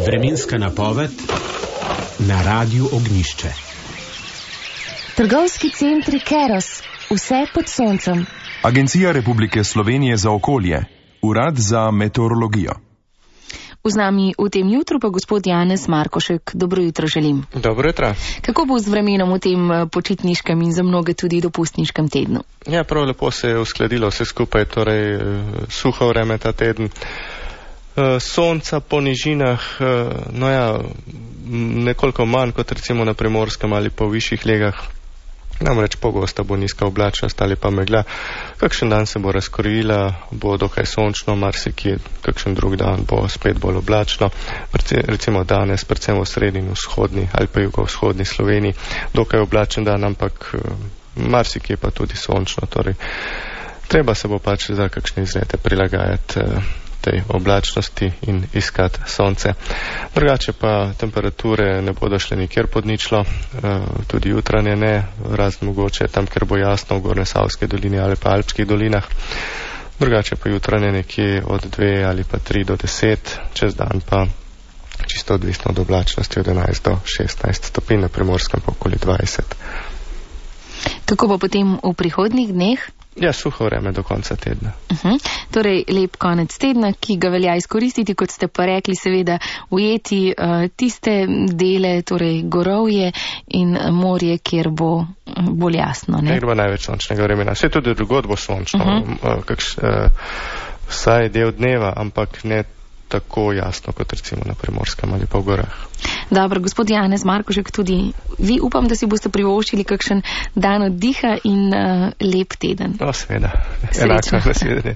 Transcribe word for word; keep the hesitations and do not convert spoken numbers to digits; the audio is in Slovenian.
Vremenska napoved na Radiu Ognjišče. Trgovski centri Keros, vse pod soncem. Agencija Republike Slovenije za okolje, Urad za meteorologijo. Z nami v tem jutru pa gospod Janez Markošek. Dobro jutro želim. Dobro jutro. Kako bo z vremenom v tem počitniškem in za mnoge tudi dopustniškem tednu? Ja, prav lepo se je uskladilo vse skupaj, torej suho vreme ta teden. Sonca po nižinah, no ja, nekoliko manj kot recimo na Primorskem ali po višjih legah. Namreč pogosta bo nizka oblačnost ali pa megla. Kakšen dan se bo razkrojila, bo dokaj sončno, marsikje kakšen drug dan bo spet bolj oblačno. Recimo danes, predvsem v srednji in vzhodni ali pa jugovzhodni Sloveniji, dokaj oblačen dan, ampak marsikje pa tudi sončno. Torej, treba se bo pač za kakšne izlete prilagajati tej oblačnosti in iskati sonce. Drugače pa temperature ne bodo šle nikjer pod ničlo, tudi jutranje ne, razen mogoče tam, ker bo jasno v Gornjesavski dolini ali pa Alpskih dolinah. Drugače pa jutranje nekje od dve ali pa tri do deset, čez dan pa čisto odvisno od oblačnosti od enajst do šestnajst stopinj, na Primorskem pa okoli dvajset. Kako bo potem v prihodnjih dneh? Ja, suho vreme do konca tedna. Uh-huh. Torej, lep konec tedna, ki ga velja izkoristiti, kot ste pa rekli, seveda ujeti uh, tiste dele, torej gorovje in morje, kjer bo bolj jasno. Ne? Ker bo največ sončnega vremena. Vse tudi drugod bo sončno, uh-huh. Kakš, uh, vsaj del dneva, ampak ne tako jasno, kot recimo na Primorskem ali pa v gorah. Dobro, gospod Janez Markošek, tudi vi upam, da si boste privoščili kakšen dan oddiha in uh, lep teden. No, seveda. Enako, nasvidenje.